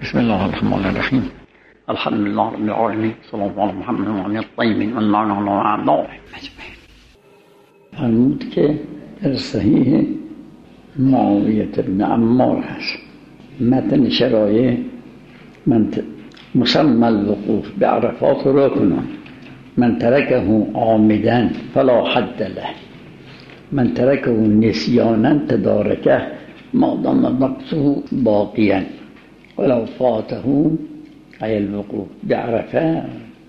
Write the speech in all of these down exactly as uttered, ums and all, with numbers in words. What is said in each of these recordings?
بسم الله الرحمن الرحیم. الحمد لله رب العالمین، صلی الله علی محمد و علی الطیبین و اللعنة و اعدائهم اجمعین. فرمود که در صحیح معاویه بن عمار هست متن شرایع من مسمى الوقوف بعرفات ركن من تركه عامدا فلا حد له من تركه نسيانا تداركه ما دام وقته باقيا ولو فاته أي الوقوف بعرفه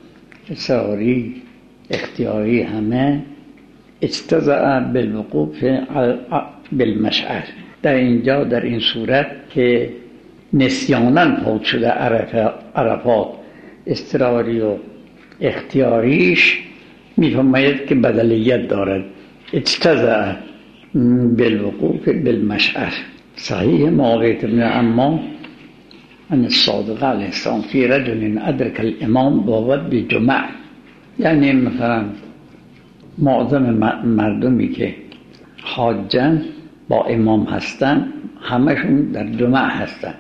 اصراری اختیاری همه استزع بالوقوف بالمشعر. در اینجا در این صورت که نسیاناً فوت شده عرفات اضطراری و اختیاریش میفرماید که بدلیت دارد. اجتزع بالوقوف بالمشعر. صحیح معاویه بن عمار ان الصادق علیه السلام فی رجل ادرک الامام باود بجمع، یعنی مثلا معظم مردمی که حاجن با امام هستن همشون در جمع هستن،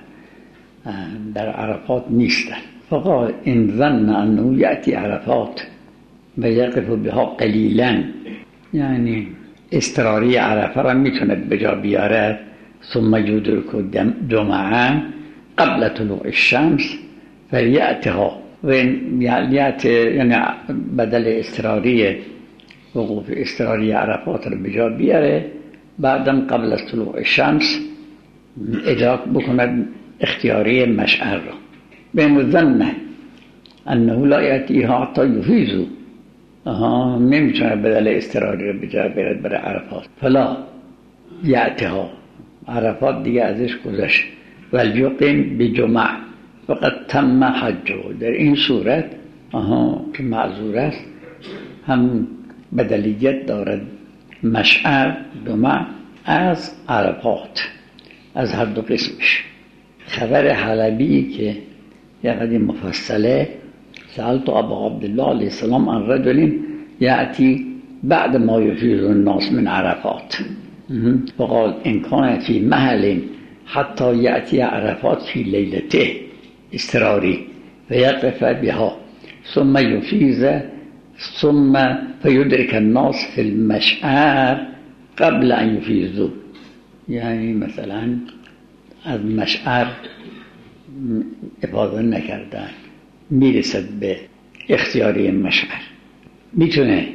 در عرفات نیستن. فقال ان ظن انه یأتی عرفات و یقف بها قلیلا، یعنی اضطراری عرفه را میتونه به جا بیاره. ثم یدرک جمعه قبل طلوع الشمس فلیأتها، و یعنی بدل اضطراری وقوف اضطراری عرفات را به جا بیاره، بعدم قبل از طلوع الشمس ادراک بکند اختیاری مشعر را. بین ظن انه لا یأتیها حتی یفیضوا، آها نمیتونه بدل اضطراری را به جا بیارد برای عرفات. فلا یأتیها، عرفات دیگه ازش گذشت. ولیقیم بجمع فقط تم حجه. در این صورت آها که معذور است هم بدلیت دارد مشعر جمع از عرفات، از هر دو قسمش. خبر حلبی که یه قدیم مفصله سألت ابا عبدالله علیه السلام عن رجل یأتی بعد ما یفیض الناس من عرفات فقال ان کان فی محل حتی یأتی عرفات فی لیلته اضطراری فیقف بها ثم یفیض ثم فیدرک الناس فی المشعر قبل ان یفیضوا، یعنی مثلا از مشعر افاضه نکردن میرسد به اختیاری مشعر، میتونه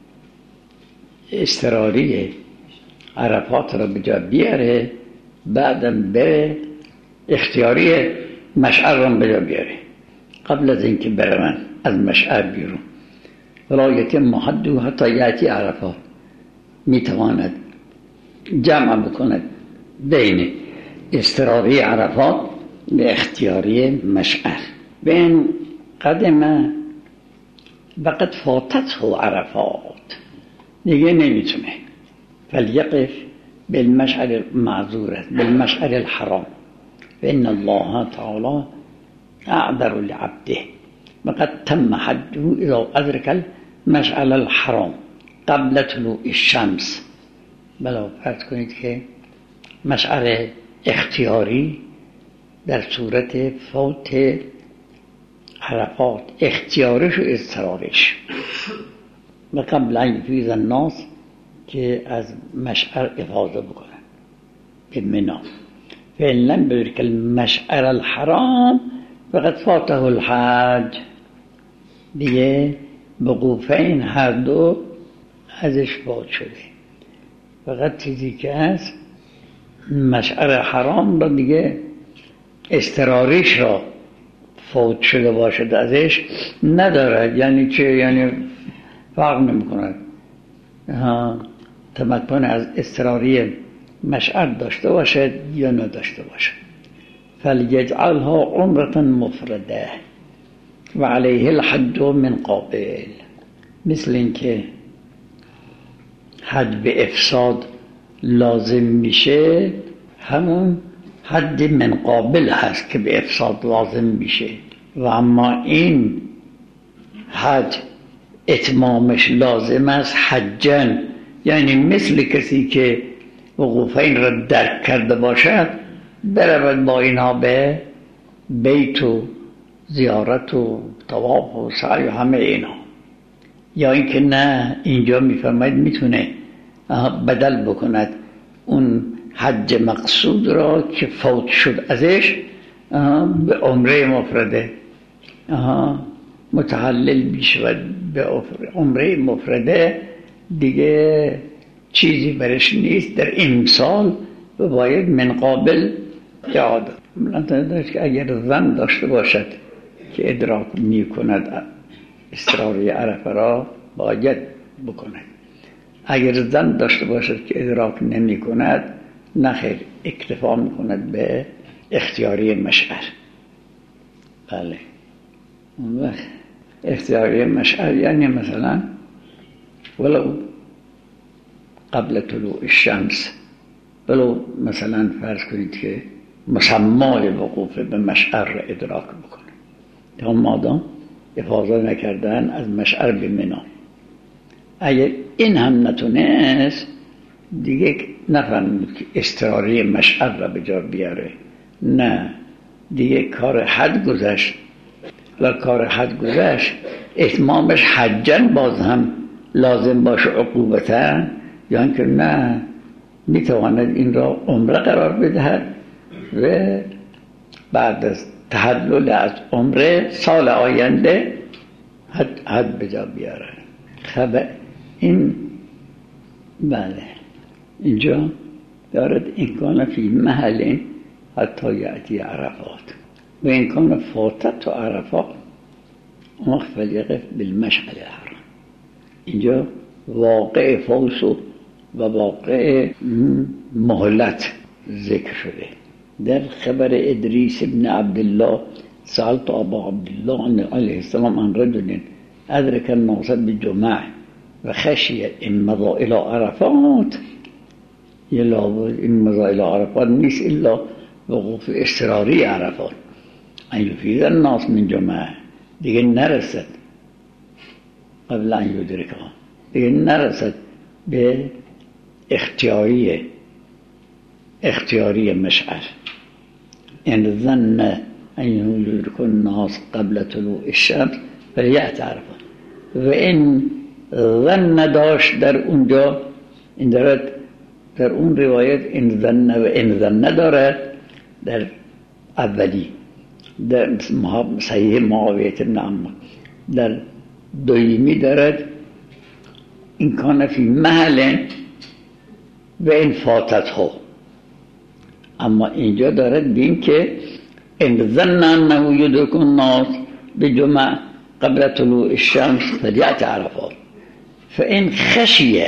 اضطراری عرفات را به جا بیاره، بعدم بره اختیاری مشعر را به جا بیاره قبل از اینکه برون از مشعر بیرون. ولا یتم حده حتی یأتی عرفات، میتواند جمع بکند بین اضطراری عرفات به اختیاری مشعر. بین قدم وقت فاتته عرفات دیگه نمیتونه. فلیقف بالمشعر معذورة بالمشعر الحرام فإن الله تعالى أعذر لعبده وقد تم حجه إذا أدرك المشعر الحرام قبل طلوع الشمس. بلا فرض کنید که مشعر اختیاری در صورت فوت عرفات اختیارش و اضطرارش و قبل ان یفیض الناس که از مشعر افاضه بکنن به منا. فإن لم يدرك المشعر الحرام فقد فاته الحج، دیگه وقوفین هر دو ازش فوت شده. فقط چیزی که هست مشعر حرام را دیگه اضطراریش را فوت شده باشد ازش ندارد. یعنی چه؟ یعنی فرق نمی کند ها تمکن از اضطراری مشعر داشته باشد یا نداشته باشد. فلیجعلها عمرة مفرده و علیه الحج من قابل، مثل اینکه حج به افساد لازم میشه همون حج من قابل هست که به افساد لازم میشه، و اما این حج اتمامش لازم است حجن، یعنی مثل کسی که وقوفین را درک کرده باشد برود با اینها به بیت و زیارت و طواف و سعی و همه اینا، یا اینکه نه اینجا میفرماید میتونه بدل بکند اون حج مقصود را که فوت شد ازش به عمره مفرده متحلل بشود به عمره مفرده، دیگه چیزی برش نیست در این سال و باید من قابل اعاده. که اگر زن داشته باشد که ادراک می کند استراری عرفه را باید بکند، اگر زن داشته باشد که ادراک نمی کند نخیر، اکتفا می کند به اختیاری مشعر. بله اون وقت اختیاری مشعر یعنی مثلا ولو قبل طلوع الشمس، ولو مثلا فرض کنید که مسمای وقوف به مشعر را ادراک بکنه، تا مادام افاضه نکردن از مشعر به منا. اگر این هم نتونست دیگه نفهمید که استراری مشعر را به جا بیاره، نه دیگه کار حد گذشت و کار حد گذشت اتمامش حجن باز هم لازم باشه عقوبتا، یا اینکه نه میتواند این را عمره قرار بدهد و بعد از تحلل از عمره سال آینده حد, حد به جا بیاره. خب این بله اینجا دارد امکان فی محل حتی یأتی عرفات و امکان فاتت و عرفات مختلف بالمشعر الحرام. اینجا واقع فوز و واقع مهلت ذکر شده. در خبر ادریس ابن عبدالله سألت ابا عبدالله علیه السلام عن رجل ادرک الناس بجمع و خشی ان مضى الى عرفات، این مضى الى عرفات نیست الا وقوف اضطراری عرفات، ان یفید الناس من جمع، دیگه نرسد قبل ان یدرکها، دیگه نرسد به اختیاری اختیاری مشعر. ان ظن ان یدرک الناس قبل طلوع الشمس فلیأت عرفات، و این ظن داشت در اونجا، این دارد در اون روایت این ظن و این ظن دارد در اولی در صحیح معاویه بن عمرو، در دویمی دارد این کان فی محل و این فاتت ها، اما اینجا دارد بین که ان ظن انه یدرک الناس بجمع قبل طلوع الشمس فلیأت عرفات، فإن خشیه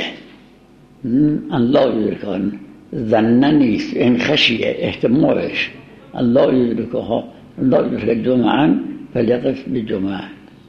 الله یدرکان ظن نیست، این خشیه احتمالش الله یدرکها الله یدرک جمعا فلیقف بجمع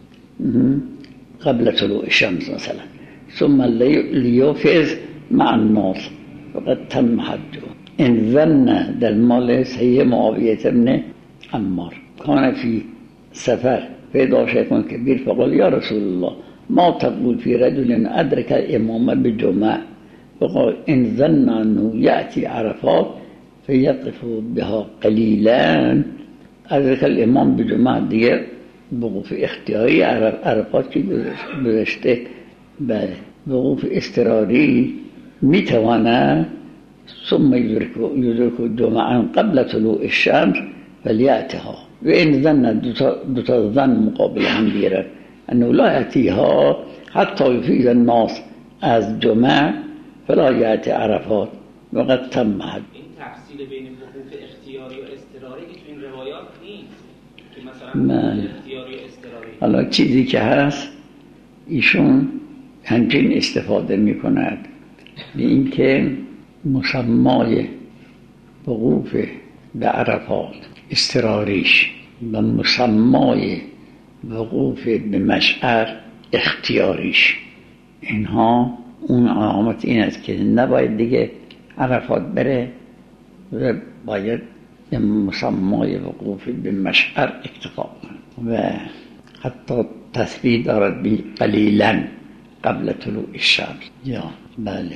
قبل طلوع الشمس مثلا ثم لیوفز مع الناس فقد تم حجه. این ظن در مال صحیح معاویه بن عمار کان فی سفر پیدا شیخون کبیر فقال یا رسول الله ما تقول فی رجل ادرک الامام بجمع، فقال ان ظن انه یأتی عرفات فیقف بها قلیلا، ادرک الامام بجمع دیگه وقوف اختیاری عرفات که گذشته، بله وقوف اضطراری میتواند ثم یدرک جمعا قبل طلوع الشمس فلیأتها، و این ظن دو تا ظن مقابل هم بیرد انه لا یأتیها حتی یفیض الناس از جمع فلا یأتی عرفات وقد تم حج. این تفصیل بین وقوف اختیاری و اضطراری که تو این روایات نیست که مثلا اختیاری و اضطراری. حالا چیزی که هست ایشون همچین استفاده می کند به این که مسمای وقوف به عرفات اضطراریش و مسمای وقوف به مشعر اختیاریش، اینها اون علامت این است که نباید دیگه عرفات بره و باید به مسمای وقوف به مشعر اکتفا کنه و حتی تثبیت دارد بی قلیلا قبل طلوع الشمس. یا بله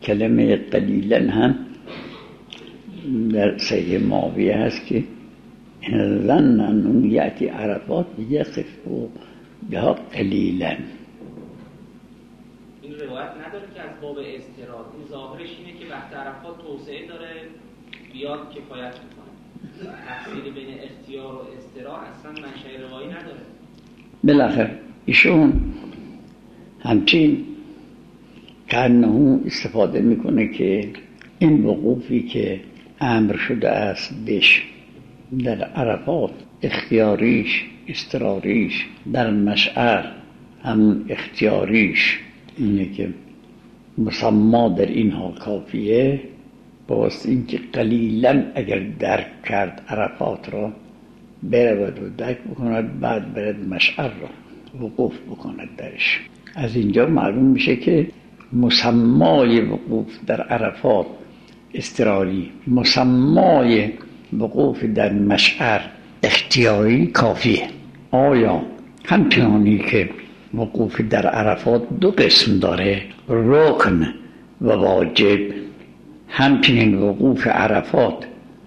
کلمه قلیلا هم در صحیح معاویه هست که این ظن انه یأتی عرفات یقف بها قلیلا. این روایت نداره که از باب استراحت، این ظاهرش اینه که وقت عرفات توسعه داره بیاد کفایت میکنه. تفصیلی بین اختیار و استراحت اصلا منشأ روایی نداره. بالاخره ایشون همچین کانه استفاده میکنه که این وقوفی که امر شده است بهش در عرفات، اختیاریش استراریش، در مشعر همون اختیاریش اینه که مسما در اینها کافیه. باست اینکه قلیلا اگر درک کرد عرفات را برود و درک بکند، بعد برد مشعر را وقوف بکند درش. از اینجا معلوم میشه که مسمای وقوف در عرفات استراری، مسمای وقوف در مشعر اختیاری کافیه. آیا همچنانی که وقوف در عرفات دو قسم داره، رکن و واجب، همچنین وقوف عرفات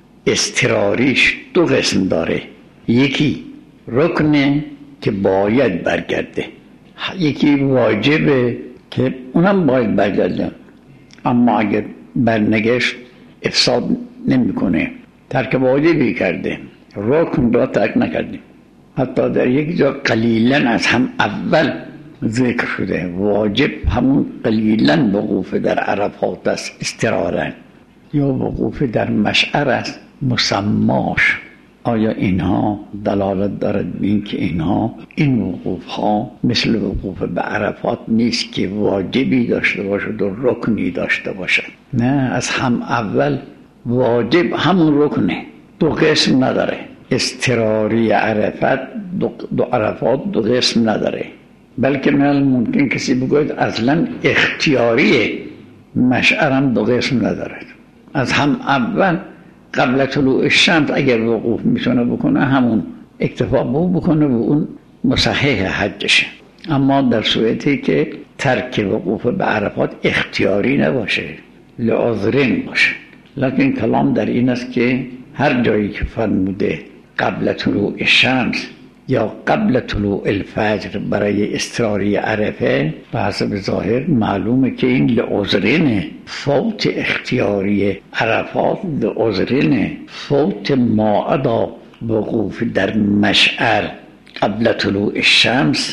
استراریش دو قسم داره. یکی رکنه که باید برگرده، یکی واجبه که اونم باید برگرده، اما اگر برنگشت افساد نمیکنه. ترک واجبی کرده، رکن را ترک نکرده. حتی در یک جا قلیلا از هم اول ذکر شده. واجب همون قلیلا وقوف در عرفات است استرارن، یا وقوف در مشعر است مسماش. آیا اینها دلالت دارد بین که اینها این وقوف ها مثل وقوف به عرفات نیست که واجبی داشته باشد و رکنی داشته باشد؟ نه، از هم اول واجب همون رکنه، دو قسم نداره. استراری عرفات دو, دو عرفات دو قسم نداره، بلکه من ممکن کسی بگوید اصلا اختیاری مشعر هم دو قسم نداره. از هم اول قبل طلوع الشمس اگر وقوف میتونه بکنه همون اکتفا بکنه و اون مصحح حجشه. اما در صورتی که ترک وقوف به عرفات اختیاری نباشه، لعذرین باشه. لکن کلام در این است که هر جایی که فرموده قبل طلوع الشمس یا قبل طلوع الفجر برای استراری عرفه، به حسب ظاهر معلومه که این لعذرینه. فوت اختیاری عرفات لعذرینه. فوت ماعدا وقوف در مشعر قبل طلوع الشمس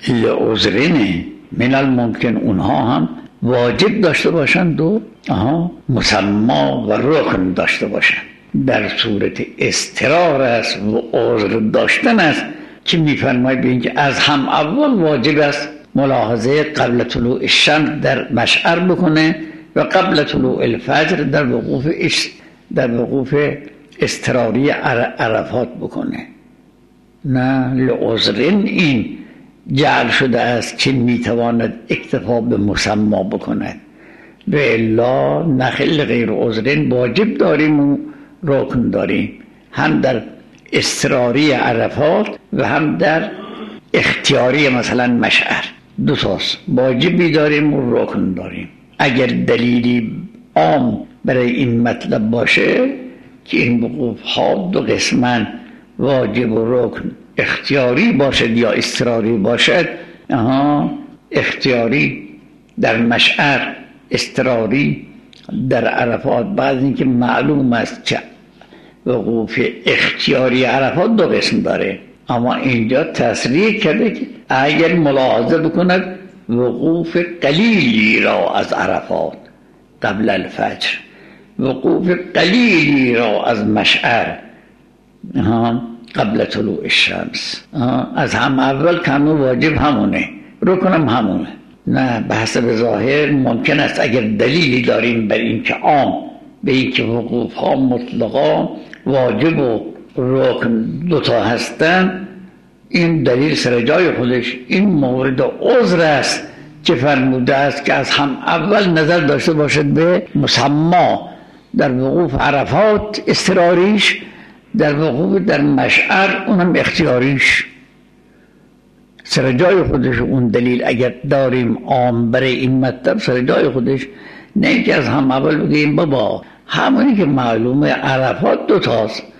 لعذرینه. من الممکن اونها هم واجب داشته باشند و آها مسما و رکن داشته باشند. در صورت استرار است و عذر داشتن است که میفرماید به اینکه از هم اول واجب است ملاحظه قبل طلوع الشمس در مشعر بکنه و قبل طلوع الفجر در وقوف در وقوف استراری عرفات بکنه. نه، لعذرین این جعل شده است که میتواند اکتفا به مسما بکند. به الا نخل غیر عذرین واجب داریم و رکن داریم، هم در استراری عرفات و هم در اختیاری مثلا مشعر. دو تاست، واجبی داریم و رکن داریم. اگر دلیلی عام برای این مطلب باشه که این وقوف ها دو قسمن، واجب و رکن، اختیاری باشد یا استراری باشد، آها اختیاری در مشعر، استراری در عرفات. بعد اینکه معلوم است که وقوف اختیاری عرفات دو قسم داره، اما اینجا تصریح کرده که اگر ملاحظه بکند وقوف قلیلی را از عرفات قبل الفجر، وقوف قلیلی را از مشعر قبل طلوع الشمس، از هم اول کانو واجب همونه، رکنم همونه. نه، به حسب ظاهر ممکن است اگر دلیلی داریم بر این که عام به این که وقوف ها مطلقا واجب و رکن دوتا هستن، این دلیل سر جای خودش. این مورد عذر است که فرموده است که از هم اول نظر داشته باشد به مسما در وقوف عرفات استراریش، در وقوف در مشعر اونم اختیاریش. سر جای خودش اون دلیل اگر داریم عام برای این مطلب سر جای خودش، نه که از هم اول بگیم بابا همونی که معلومه عرفات دوتاست،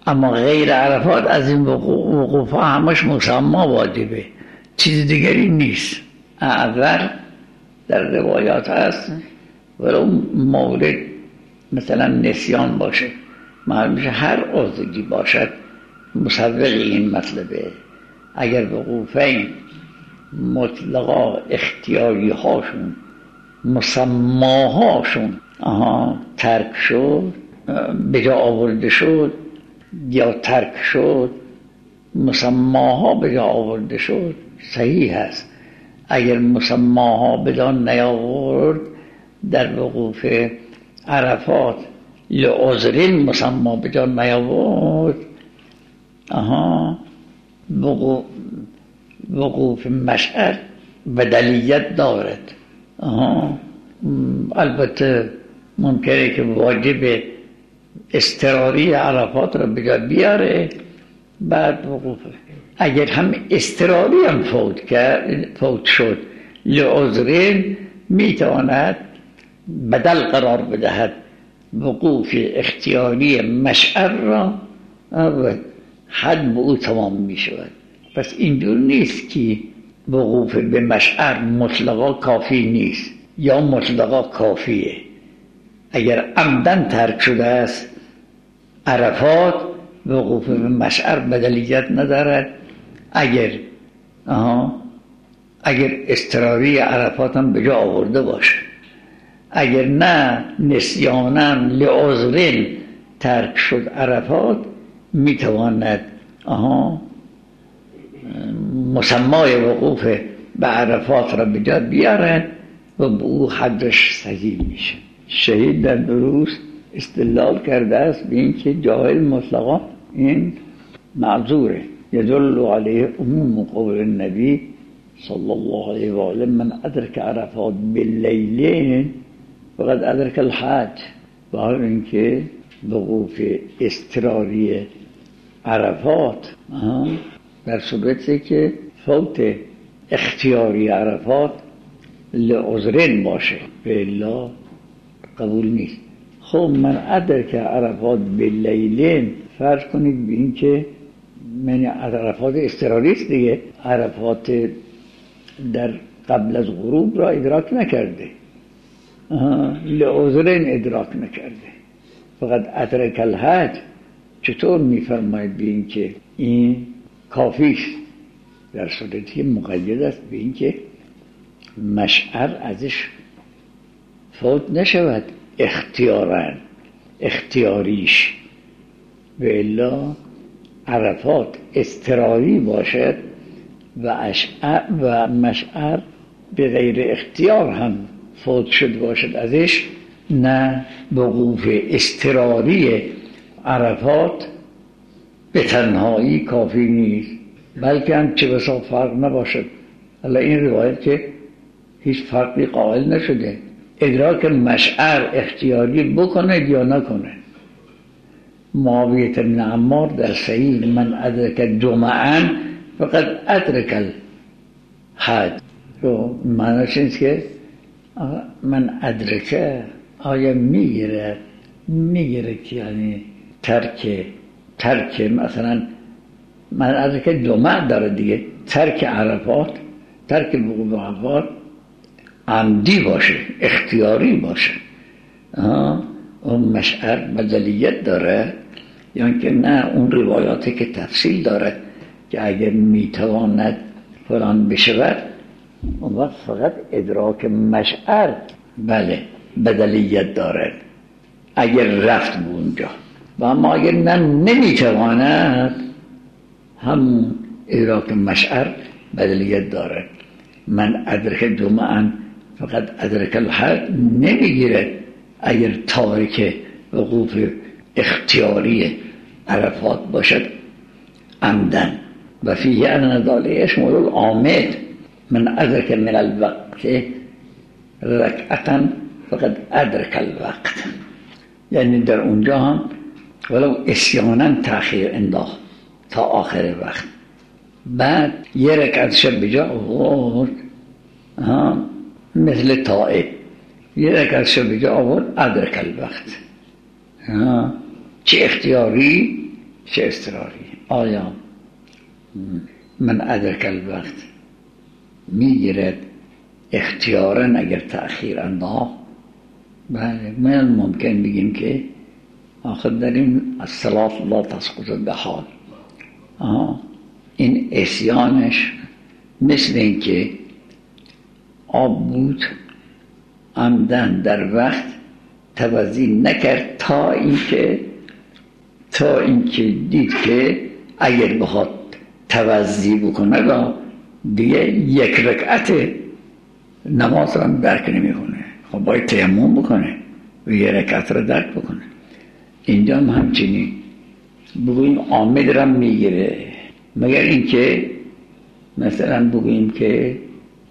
اما غیر عرفات از این وقوف ها همش مسما واجبه، چیز دیگری نیست. اعذر در روایات هست ولو مورد مثلا نسیان باشه، معلوم میشه هر عذری باشد مسبق این مطلبه. اگر وقوفین مطلقا اختیاری هاشون مسماهاشون آها ترک شد، به جا آورده شد یا ترک شد، مسماها به جا آورده شد، صحیح است. اگر مسماها به جا نیاورد در وقوف عرفات لعذرین مسما به جا نیاورد، آها وقوف, وقوف مشعر بدلیت دارد. آها البته ممکنه که واجب اضطراری عرفات رو به جا بیاره بعد وقوف. اگر هم اضطراری هم فوت کرد فوت شد لعذرین میتواند بدل قرار بدهد وقوف اختیاری مشعر را و حد به او تمام می شود. پس اینجور نیست که وقوف به مشعر مطلقا کافی نیست یا مطلقا کافیه. اگر عمدن ترک شده است عرفات وقوف به مشعر بدلیت ندارد. اگر آها اگر اضطراری عرفات هم به جا آورده باشه، اگر نه نسیانم لعذرین ترک شد عرفات میتواند آها مسمای وقوف به عرفات را به جا بیارد و به او حدش صحیح میشه. شهید در دروس استدلال کرده است به این که جاهل مطلقا این معذوره. يدل عليه عموم قول النبي صلى الله عليه وسلم من أدرك عرفات بالليلين فقد أدرك الحج. و اینکه وقوف اضطراری عرفات در صورتی که فوت اختیاری عرفات لعذرین باشه به الا قبول نیست. خب من ادرک عرفات باللیلین فرض کنید به این که من عرفات اضطراری است دیگه، عرفات در قبل از غروب را ادراک نکرده، لعذرین ادراک نکرده، فقط ادرک الحج. چطور میفرماید به این که این کافیست؟ در صورتی مقید است به این که مشعر ازش فوت نشود اختیارن اختیاریش، و الا عرفات اضطراری باشد و اشعر و مشعر به غیر اختیار هم فوت شد باشد ازش، نه وقوف اضطراری عرفات به تنهایی کافی نیست، بلکه هم چه بسا فرق نباشد. حالا این روایت که هیچ فرقی قائل نشده، ادراک مشعر اختیاری بکنه یا نکنه. معاویه بن عمار در صحیح من ادرک جمعا فقط ادرک الحج، رو معنیش اینست که من ادرکه آیا میگیره میگیره که یعنی ترک ترک مثلا من ادرک جمعه داره دیگه، ترک عرفات ترک وقوف عرفات عمدی باشه اختیاری باشه، اون مشعر بدلیت داره یا یعنی که نه اون روایاتی که تفصیل داره که اگر میتواند فلان بشود اون وقت فقط ادراک مشعر بله بدلیت داره اگر رفت به اونجا، و اما اگر نه نمیتواند هم ادراک مشعر بدلیت داره. من ادرک جمعا فقط ادرک الحج نمیگیره اگر تارک وقوف اختیاری عرفات باشد عمدن. و فیه ان ذلک یشمل العامد من ادرک من الوقت رکعتا فقط ادرک الوقت، یعنی در اونجا هم ولو اسیانا تأخیر انداخت تا آخر وقت، بعد یه رکعت شب بجا آورد مثل طائب، یه رکعت شب بجا آورد ادرک الوقت، چه اختیاری چه اضطراری؟ آیا من ادرک الوقت میگیرد اختیارا اگر تأخیر انداخت؟ بله، من ممکن بگیم که آخر در این الصلاة لا تسقط بحال، آها این عصیانش مثل این که آب بود عمدن در وقت توضیح نکرد تا اینکه تا اینکه دید که اگر بخواد توضیح بکنه دیگه یک رکعت نماز را درک نمیکنه، خب باید تیمم بکنه و یک رکعت را درک بکنه. اینجا هم همچنین بگوییم عامد را میگیره، مگر اینکه مثلا بگوییم که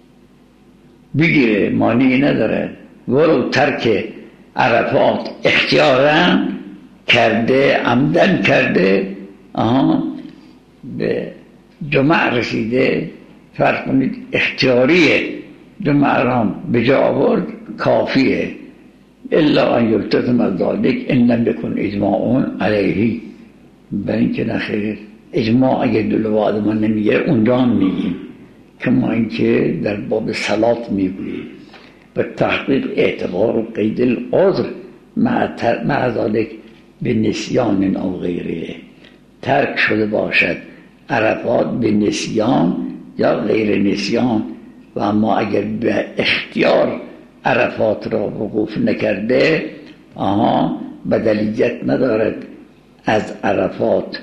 بگیره مانعی نداره، ولو ترک عرفات اختیارا کرده عمدن کرده، آها به جمعه رسیده، فرق کنید اختیاریه جمعه را به جا آورد کافیه، الا ان یلتزم ذلک ان لم یکن اجماع علیه، برای اینکه نخیر اجماع اگه دلواد ما نمیگه اونجا هم میگیم که ما اینکه در باب صلات میگوییم به تحقیق اعتبار و قید العذر مع ذلک به نسیان او غیره، ترک شده باشد عرفات به نسیان یا غیر نسیان، و اما اگر به اختیار عرفات را وقوف نکرده، آها بدلیت ندارد از عرفات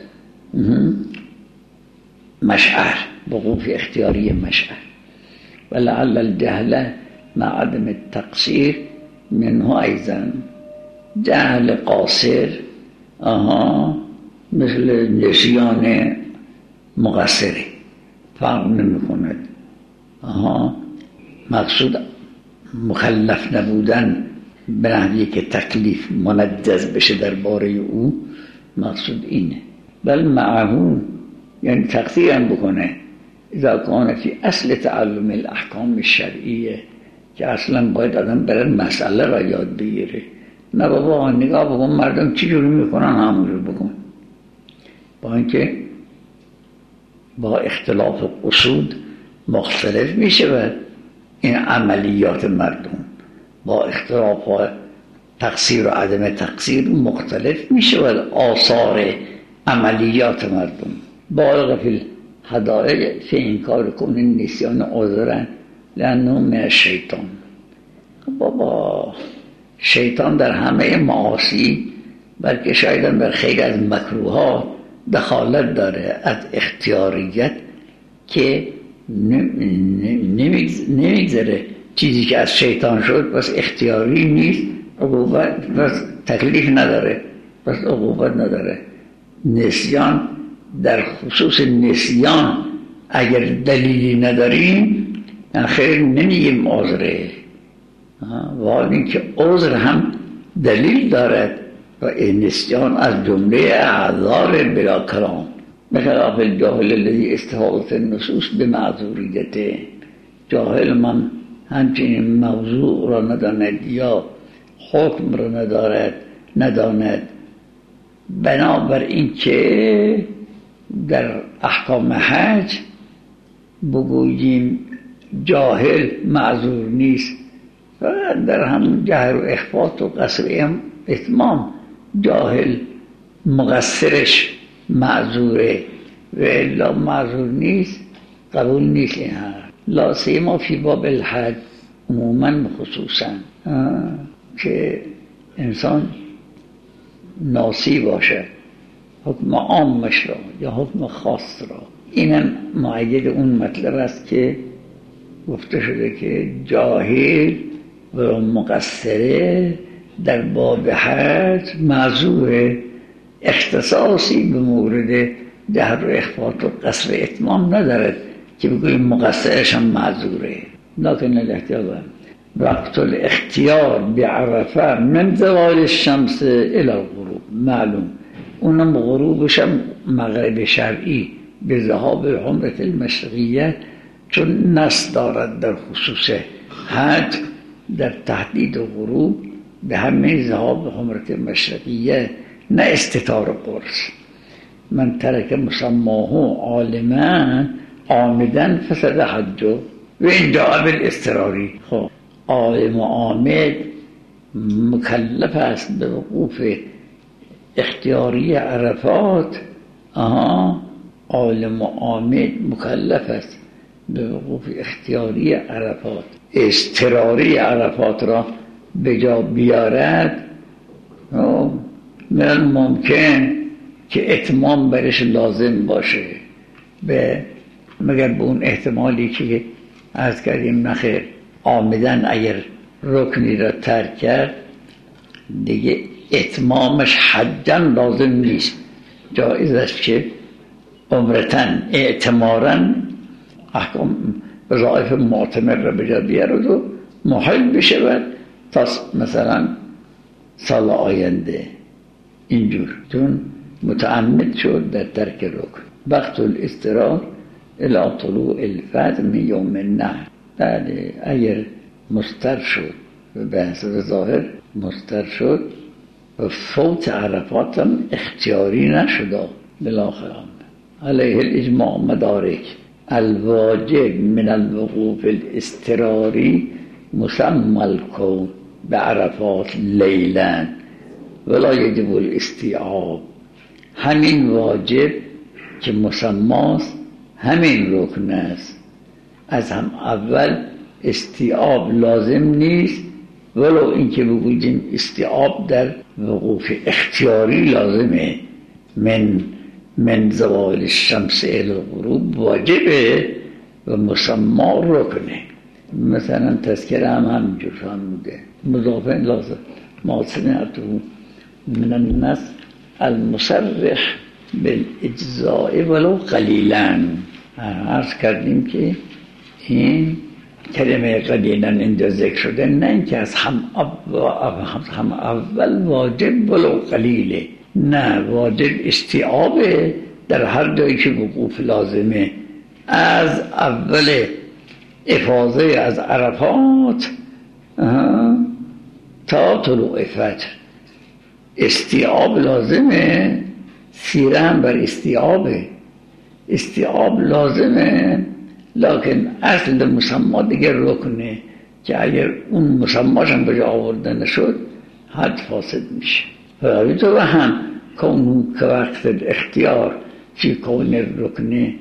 مشعر، وقوف اختیاری مشعر. ولعل الجهل مع عدم التقصیر منه ایضا، جهل قاصر آها مثل نسیان مقصری فرق نمی کند. آها مقصود مکلف نبودن به نحوی که تکلیف منجز بشه در باره او، مقصود اینه. بل معهون یعنی تقصیر هم بکنه اذا کان فی اصل تعلم الاحکام الشرعیه، که اصلا باید آدم برای مسئله را یاد بگیره، نه بابا نگاه بکن مردم چی جوری میکنن همونجور بکن، با اینکه با اختلاف قصود مختلف میشه و این عملیات مردم با اختلاف و تقصیر و عدم تقصیر مختلف میشه و آثار عملیات مردم. بالغ فی الهدایع فی انکار کن نسیان عذرا لانه من الشیطان. بابا شیطان در همه معاصی بلکه شاید در خیلی از مکروهات دخالت داره از اختیاریت که نمیگذره چیزی که از شیطان شد بس اختیاری نیست، عقوبت بس تکلیف نداره، بس عقوبت نداره. نسیان در خصوص نسیان اگر دلیلی نداریم خیر نمیگیم عذره، ولی اینکه عذر هم دلیل دارد و نسیان از جمله اعذار بلا کلام، بخلاف الجاهل الذی استحالت النصوص به معذوریته. جاهل من همچنین موضوع را نداند یا حکم را ندارد نداند، بنابر این که در احکام حج بگوییم جاهل معذور نیست، در هم جهر و اخفات و قصر اتمام جاهل مقصرش معذوره و الا معذور نیست، قبول نیست. این ها لا سیما فی باب الحج عموما خصوصا که انسان ناسی باشه حکم عامش را یا حکم خاص را، اینم معید اون مطلب است که گفته شده که جاهل و مقصره در باب حج معذور، اختصاصی به مورد جهر و اخفات و قصر اتمام ندارد که بگویم مقصرش هم معذوره. لکن الاحتیاط وقت الاختیار بعرفه من زوال الشمس الى الغروب معلوم، اونم غروبش هم مغرب شرعی به ذهاب حمرت المشرقیه، چون نص دارد در خصوص حج در تحدید غروب به همه ذهاب حمرت مشرقیه، نه استتار قرص. من ترک مسماه عالما عامدا فسد حجه و اینجا بالاضطراری. خب عالم عامد مکلف است به وقوف اختیاری عرفات. آها عالم عامد مکلف است به وقوف اختیاری عرفات. اضطراری عرفات را به جا بیارد من ممکن که اتمام برش لازم باشه به مگر به اون احتمالی که عرض کردیم نخیر عامدن اگر رکنی را ترک کرد دیگه اتمامش حجاً لازم نیست، جایز است که عمرتن اعتماراً احکام وظایف معتمر را به جا بیارد و محل بشود تا مثلا سال آینده اینجور، چون متعمد شد در ترک رکن. وقت الاضطرار الی طلوع الفجر من یوم النحر. بله اگر مستر شد و به حسب ظاهر مستر شد و فوت عرفات هم اختیاری نشد بالاخره علیه الاجماع مدارک الواجب من الوقوف الاضطراری مسمى الكون بعرفات لیلا ولا یجب الاستیعاب. همین واجب که مسماست همین رکن است، از هم اول استیعاب لازم نیست، ولو اینکه بگوییم استیعاب در وقوف اختیاری لازمه. من من زوال الشمس الی الغروب واجبه و مسما رکنه. مثلا تذکره هم همینجور فرموده مضافه لازم ما سمعته من الناس المصرح بالاجزاء ولو قلیلا. عرض کردیم که این کلمه قلیلا اینجا ذکر شده نه اینکه از هم اول, هم اول واجب ولو قلیله، نه واجب استیعابه در هر جایی که وقوف لازمه. از اول افاضه از عرفات تا طلوع فجر استیعاب لازمه. سیره هم بر استیعابه، استیعاب لازمه، لکن اصل مسما دیگر رکنه که اگر اون مسماش هم به جا آورده نشد حد فاسد میشه. و تو هم کون که وقت اختیار فی کون رکنه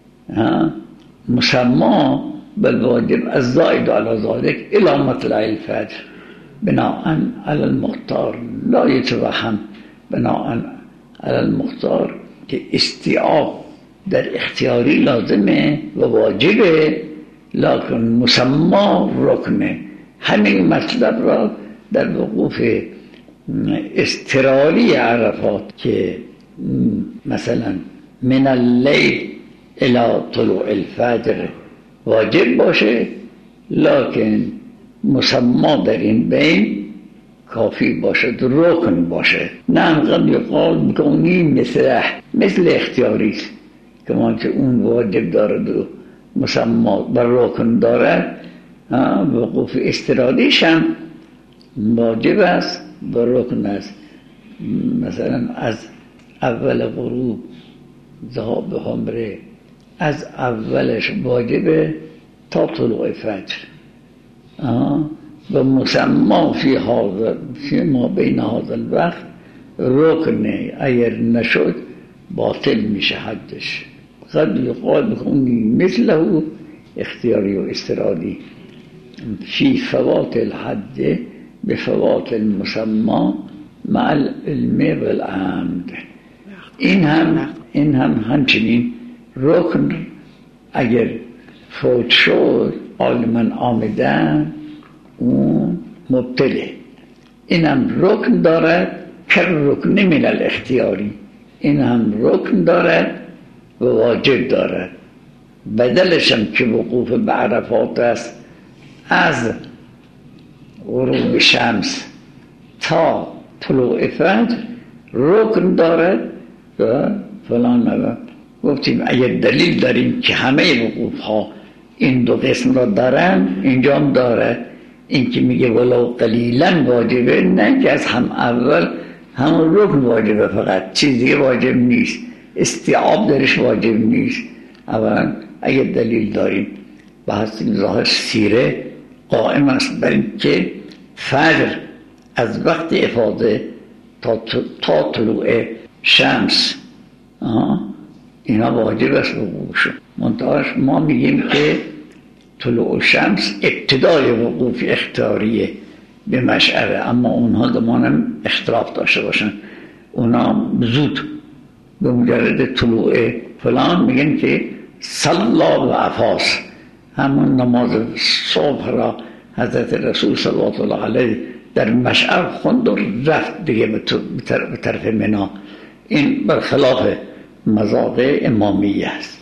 مسما بالواجب الزائد على ذلك الى مطلع الفجر بناء على المختار لا يتوهم بناء على المختار که استیعاب در اختیاری لازمه و واجبه، لکن مسما رکنه. همین مطلب را در وقوف اضطراری عرفات که مثلا من اللیل الى طلوع الفجر واجب باشه، لکن مسما در این بین کافی باشد، رکن باشه. نه قد یقال بکنی مثل مثل اختیاری که منچه اون واجب دارد و مسما بر رکن دارد، وقوف اضطراریش هم واجب است و رکن است. مثلا از اول غروب ذهاب به عمره از اولش واجبه تا طلوع فجر و مسما فی حاضر فی ما بین هذا الوقت رکنه، اگر نشد باطل میشه حجش. قد یقال بکنی مثله اختیاری و استرادی فی فوات الحج بفوات المسما مع العلم والعمد. این هم این هم همچنین رکن اگر فوت شد عالما آمدن اون مبتله. این هم رکن دارد که رکن من الاختیاری، این هم رکن دارد و واجب دارد. بدلش هم که وقوف به عرفات است از غروب شمس تا طلوع فجر رکن دارد و فلان نبود. گفتیم اگر دلیل داریم که همه وقوف ها این دو قسم را دارن، اینجا هم داره. این که میگه ولو قلیلا واجبه، نه که از هم اول همون رکن واجبه، فقط چیز دیگه واجب نیست. استیعاب درش واجب نیست. اولا اگه دلیل داریم بحث ظاهر سیره قائم است بر اینکه فجر از وقت افاضه تا تا طلوع شمس اینا واجب است وقوفشون. منتهاش ما میگیم که طلوع شمس ابتدای وقوف اختیاریه به مشعره، اما اونها گمانم اختلاف داشته باشن، اونا زود به مجرد طلوع فلان میگن که صلا و افاس، همون نماز صبح را حضرت رسول صلی الله علیه در مشعر خوند و رفت دیگه به طرف منا. این برخلاف مذاهب امامیه است.